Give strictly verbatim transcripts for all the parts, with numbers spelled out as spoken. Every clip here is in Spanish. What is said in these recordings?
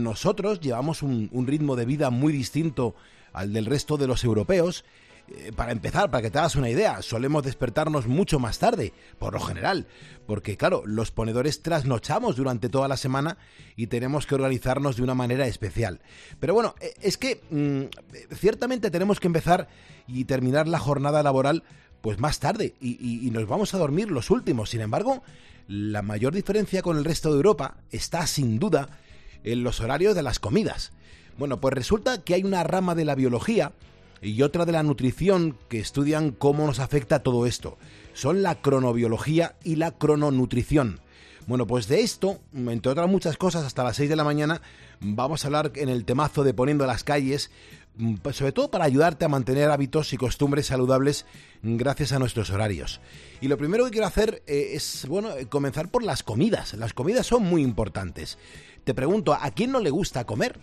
Nosotros llevamos un, un ritmo de vida muy distinto al del resto de los europeos. Eh, para empezar, para que te hagas una idea, solemos despertarnos mucho más tarde, por lo general, porque claro, los ponedores trasnochamos durante toda la semana y tenemos que organizarnos de una manera especial. Pero bueno, eh, es que mmm, ciertamente tenemos que empezar y terminar la jornada laboral pues más tarde y, y, y nos vamos a dormir los últimos. Sin embargo, la mayor diferencia con el resto de Europa está sin duda en los horarios de las comidas. Bueno, pues resulta que hay una rama de la biología y otra de la nutrición que estudian cómo nos afecta todo esto. Son la cronobiología y la crononutrición. Bueno, pues de esto, entre otras muchas cosas, hasta las seis de la mañana vamos a hablar en el temazo de Poniendo las Calles, sobre todo para ayudarte a mantener hábitos y costumbres saludables gracias a nuestros horarios. Y lo primero que quiero hacer eh, es, bueno, comenzar por las comidas. Las comidas son muy importantes. Te pregunto, ¿a quién no le gusta comer?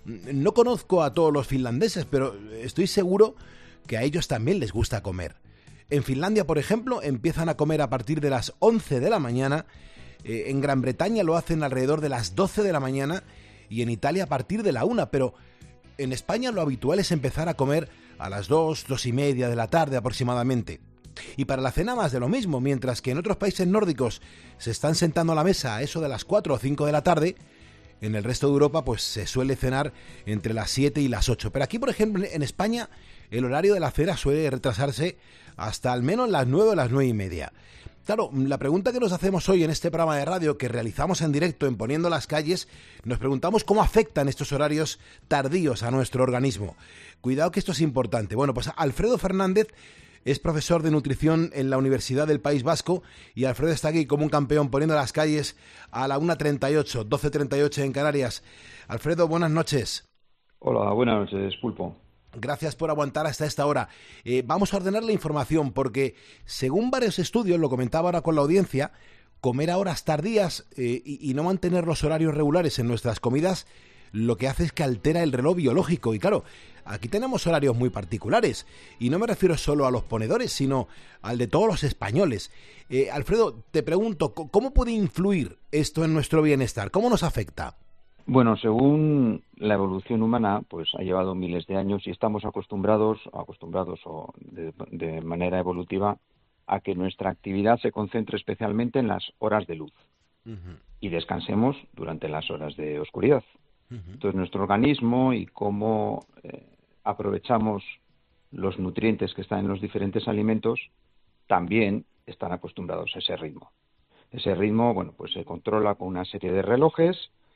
No conozco a todos los finlandeses, pero estoy seguro que a ellos también les gusta comer. En Finlandia, por ejemplo, empiezan a comer a partir de las once de la mañana, eh, en Gran Bretaña lo hacen alrededor de las doce de la mañana y en Italia a partir de la una, pero en España lo habitual es empezar a comer a las dos, dos y media de la tarde aproximadamente. Y para la cena más de lo mismo, mientras que en otros países nórdicos se están sentando a la mesa a eso de las cuatro o cinco de la tarde, en el resto de Europa pues se suele cenar entre las siete y las ocho. Pero aquí, por ejemplo, en España, el horario de la cena suele retrasarse hasta al menos las nueve o las nueve y media. Claro, la pregunta que nos hacemos hoy en este programa de radio que realizamos en directo en Poniendo las Calles, nos preguntamos cómo afectan estos horarios tardíos a nuestro organismo. Cuidado que esto es importante. Bueno, pues Alfredo Fernández es profesor de nutrición en la Universidad del País Vasco y Alfredo está aquí como un campeón Poniendo las Calles a la una treinta y ocho, doce treinta y ocho en Canarias. Alfredo, buenas noches. Hola, buenas noches, Pulpo. Gracias por aguantar hasta esta hora. Eh, vamos a ordenar la información porque, según varios estudios, lo comentaba ahora con la audiencia, comer a horas tardías eh, y, y no mantener los horarios regulares en nuestras comidas lo que hace es que altera el reloj biológico. Y claro, aquí tenemos horarios muy particulares. Y no me refiero solo a los ponedores, sino al de todos los españoles. Eh, Alfredo, te pregunto, ¿cómo puede influir esto en nuestro bienestar? ¿Cómo nos afecta? Bueno, según la evolución humana, pues ha llevado miles de años y estamos acostumbrados, acostumbrados o de, de manera evolutiva, a que nuestra actividad se concentre especialmente en las horas de luz uh-huh. y descansemos durante las horas de oscuridad. Entonces, nuestro organismo y cómo eh, aprovechamos los nutrientes que están en los diferentes alimentos también están acostumbrados a ese ritmo. Ese ritmo, bueno, pues se controla con una serie de relojes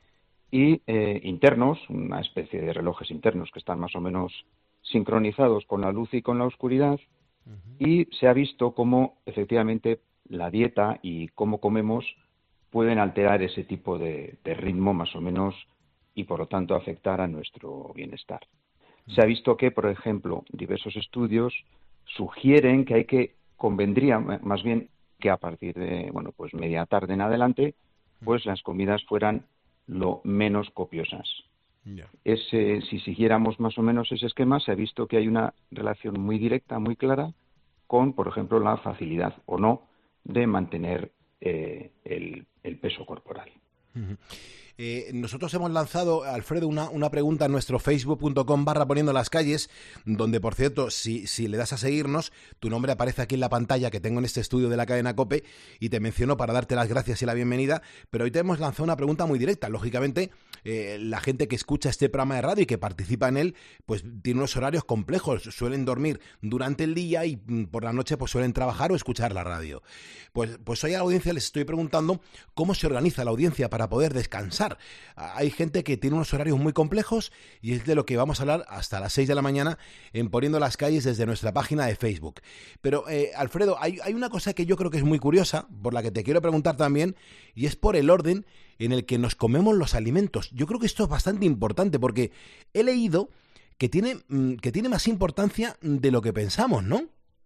y eh, internos, una especie de relojes internos que están más o menos sincronizados con la luz y con la oscuridad, uh-huh. y se ha visto cómo efectivamente la dieta y cómo comemos pueden alterar ese tipo de, de ritmo más o menos y por lo tanto afectar a nuestro bienestar. Se ha visto que, por ejemplo, diversos estudios sugieren que hay que, convendría más bien que a partir de, bueno, pues media tarde en adelante, pues las comidas fueran lo menos copiosas. Yeah. Ese, si siguiéramos más o menos ese esquema, se ha visto que hay una relación muy directa, muy clara, con, por ejemplo, la facilidad o no de mantener eh, el, el peso corporal. Uh-huh. Eh, nosotros hemos lanzado, Alfredo, una, una pregunta en nuestro facebook punto com barra Poniendo las Calles, donde, por cierto, si, si le das a seguirnos, tu nombre aparece aquí en la pantalla que tengo en este estudio de la cadena COPE y te menciono para darte las gracias y la bienvenida, pero hoy te hemos lanzado una pregunta muy directa. Lógicamente, eh, la gente que escucha este programa de radio y que participa en él, pues tiene unos horarios complejos, suelen dormir durante el día y por la noche pues suelen trabajar o escuchar la radio. Pues, pues hoy a la audiencia les estoy preguntando cómo se organiza la audiencia para poder descansar. Hay gente que tiene unos horarios muy complejos y es de lo que vamos a hablar hasta las seis de la mañana en Poniendo las Calles desde nuestra página de Facebook. Pero, eh, Alfredo, hay, hay una cosa que yo creo que es muy curiosa, por la que te quiero preguntar también, y es por el orden en el que nos comemos los alimentos. Yo creo que esto es bastante importante porque he leído que tiene, que tiene más importancia de lo que pensamos, ¿no?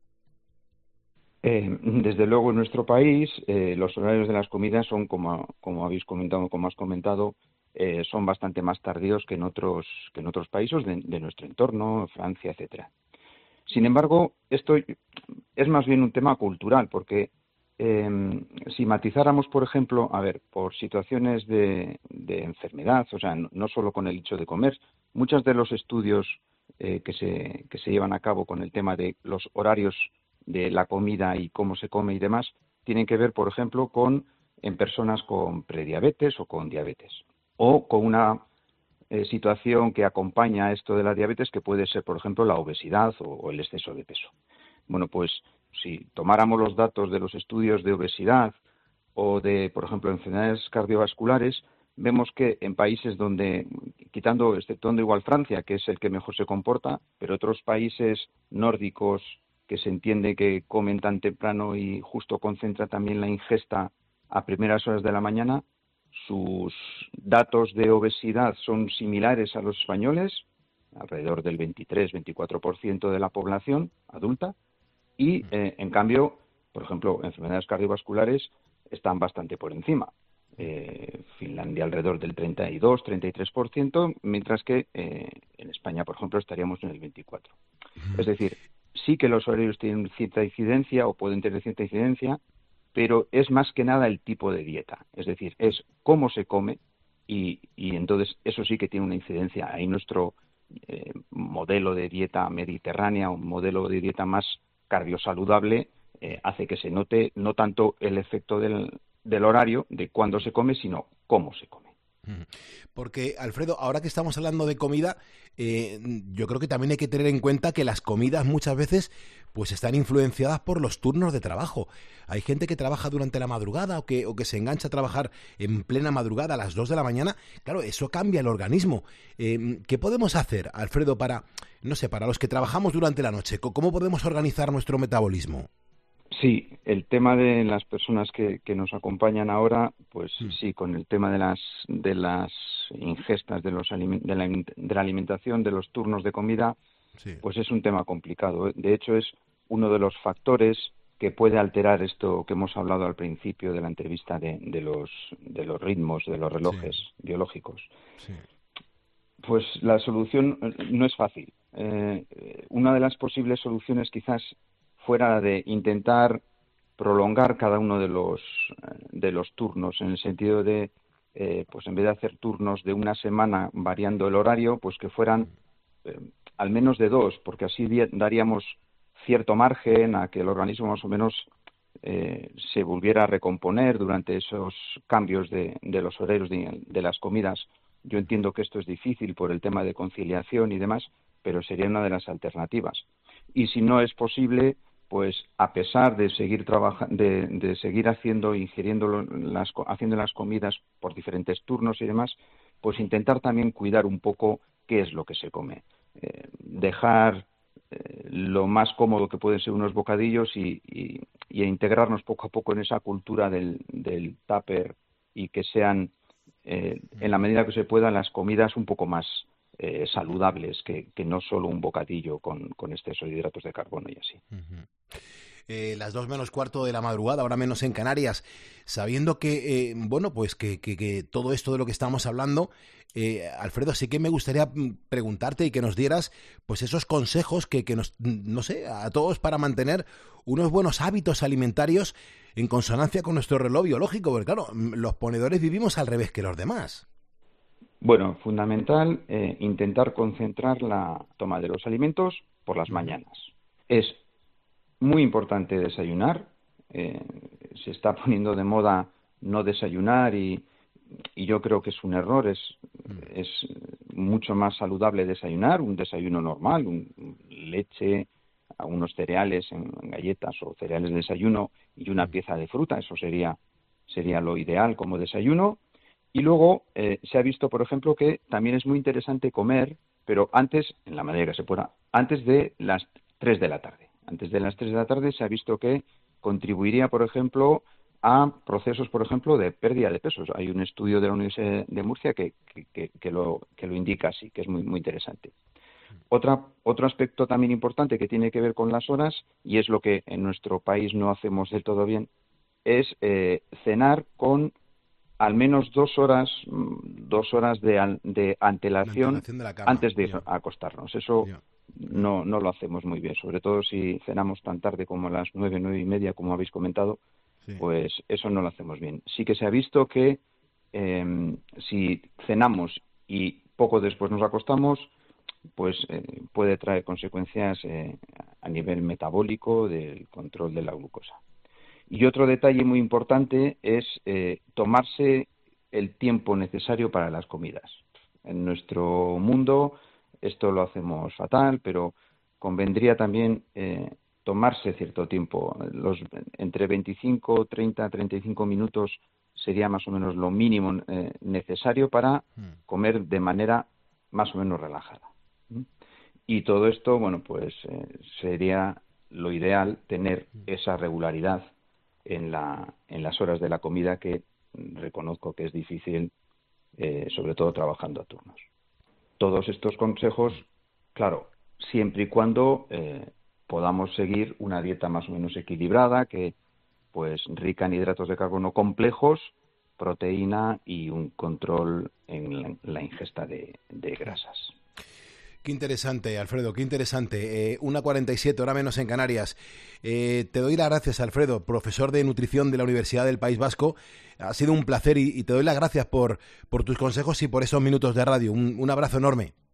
Eh, desde luego en nuestro país eh, los horarios de las comidas son, como, como habéis comentado, como has comentado, eh, son bastante más tardíos que en otros que en otros países de, de nuestro entorno, Francia, etcétera. Sin embargo, esto es más bien un tema cultural, porque eh, si matizáramos, por ejemplo, a ver, por situaciones de, de enfermedad, o sea, no, no solo con el hecho de comer, muchos de los estudios eh, que se, que se llevan a cabo con el tema de los horarios de la comida y cómo se come y demás, tienen que ver, por ejemplo, con en personas con prediabetes o con diabetes, o con una eh, situación que acompaña a esto de la diabetes, que puede ser, por ejemplo, la obesidad o, o el exceso de peso. Bueno, pues si tomáramos los datos de los estudios de obesidad o de, por ejemplo, enfermedades cardiovasculares, vemos que en países donde, quitando, exceptuando igual Francia, que es el que mejor se comporta, pero otros países nórdicos que se entiende que comen tan temprano y justo concentra también la ingesta a primeras horas de la mañana, sus datos de obesidad son similares a los españoles, alrededor del veintitrés veinticuatro por ciento de la población adulta, y eh, en cambio, por ejemplo, enfermedades cardiovasculares están bastante por encima. Eh, Finlandia alrededor del treinta y dos treinta y tres por ciento, mientras que eh, en España, por ejemplo, estaríamos en el veinticuatro por ciento. Es decir, sí que los horarios tienen cierta incidencia o pueden tener cierta incidencia, pero es más que nada el tipo de dieta. Es decir, es cómo se come y, y entonces eso sí que tiene una incidencia. Ahí nuestro eh, modelo de dieta mediterránea, un modelo de dieta más cardiosaludable, eh, hace que se note no tanto el efecto del, del horario, de cuándo se come, sino cómo se come. Porque, Alfredo, ahora que estamos hablando de comida, eh, yo creo que también hay que tener en cuenta que las comidas muchas veces pues están influenciadas por los turnos de trabajo. Hay gente que trabaja durante la madrugada o que, o que se engancha a trabajar en plena madrugada a las dos de la mañana. Claro, eso cambia el organismo. Eh, ¿Qué podemos hacer, Alfredo, para, no sé, para los que trabajamos durante la noche? ¿Cómo podemos organizar nuestro metabolismo? Sí, el tema de las personas que, que nos acompañan ahora, pues Mm. sí, con el tema de las de las ingestas, de los aliment- de, la, de la alimentación, de los turnos de comida, Sí. pues es un tema complicado. De hecho, es uno de los factores que puede alterar esto que hemos hablado al principio de la entrevista de, de los de los ritmos, de los Sí. relojes biológicos. Sí. Pues la solución eh, no es fácil. Eh, una de las posibles soluciones quizás fuera de intentar prolongar cada uno de los eh, de los turnos, en el sentido de, eh, pues en vez de hacer turnos de una semana variando el horario, pues que fueran eh, al menos de dos, porque así di- daríamos cierto margen a que el organismo más o menos eh, se volviera a recomponer durante esos cambios de, de los horarios de, de las comidas. Yo entiendo que esto es difícil por el tema de conciliación y demás, pero sería una de las alternativas. Y si no es posible, pues a pesar de seguir trabajando, de, de seguir haciendo, ingiriendo lo- las, co- haciendo las comidas por diferentes turnos y demás, pues intentar también cuidar un poco qué es lo que se come. Eh, dejar eh, lo más cómodo que pueden ser unos bocadillos y, y, y integrarnos poco a poco en esa cultura del, del tupper y que sean, eh, en la medida que se pueda, las comidas un poco más eh, saludables que, que no solo un bocadillo con, con exceso de hidratos de carbono y así. Ujú. Eh, las dos menos cuarto de la madrugada, ahora menos en Canarias, sabiendo que, eh, bueno, pues que, que, que todo esto de lo que estamos hablando, eh, Alfredo, sí que me gustaría mm, preguntarte y que nos dieras, pues esos consejos que, que nos, mm, no sé, a todos para mantener unos buenos hábitos alimentarios en consonancia con nuestro reloj biológico, porque claro, mm, los ponedores vivimos al revés que los demás. Bueno, fundamental eh, intentar concentrar la toma de los alimentos por las Ujú. mañanas. Es muy importante desayunar. Eh, se está poniendo de moda no desayunar y, y yo creo que es un error. Es, Mm. es mucho más saludable desayunar, un desayuno normal, un, leche, algunos cereales en, en galletas o cereales de desayuno y una Mm. pieza de fruta. Eso sería, sería lo ideal como desayuno. Y luego eh, se ha visto, por ejemplo, que también es muy interesante comer, pero antes, en la medida que se pueda, antes de las tres de la tarde. Antes de las tres de la tarde se ha visto que contribuiría, por ejemplo, a procesos, por ejemplo, de pérdida de pesos. Hay un estudio de la Universidad de Murcia que, que, que, que lo, que lo indica así, que es muy, muy interesante. Otra, otro aspecto también importante que tiene que ver con las horas, y es lo que en nuestro país no hacemos del todo bien, es eh, cenar con al menos dos horas, mm, dos horas de, an- de La antelación antelación de la cama, antes de ir ya, a acostarnos. Eso ya. no, no lo hacemos muy bien, sobre todo si cenamos tan tarde como a las nueve, nueve y media, como habéis comentado, sí. Pues eso no lo hacemos bien. Sí que se ha visto que eh, si cenamos y poco después nos acostamos, pues eh, puede traer consecuencias eh, a nivel metabólico del control de la glucosa. Y otro detalle muy importante es eh, tomarse el tiempo necesario para las comidas. En nuestro mundo esto lo hacemos fatal, pero convendría también eh, tomarse cierto tiempo. Los, entre veinticinco, treinta, treinta y cinco minutos sería más o menos lo mínimo eh, necesario para comer de manera más o menos relajada. Y todo esto, bueno, pues eh, sería lo ideal tener esa regularidad en, la, en las horas de la comida, que reconozco que es difícil, eh, sobre todo trabajando a turnos. Todos estos consejos, claro, siempre y cuando eh, podamos seguir una dieta más o menos equilibrada, que pues rica en hidratos de carbono complejos, proteína y un control en la, la ingesta de, de grasas. Qué interesante, Alfredo, qué interesante. Eh, una cuarenta y siete, hora menos en Canarias. Eh, te doy las gracias, Alfredo, profesor de nutrición de la Universidad del País Vasco. Ha sido un placer y, y te doy las gracias por, por tus consejos y por esos minutos de radio. Un, un abrazo enorme.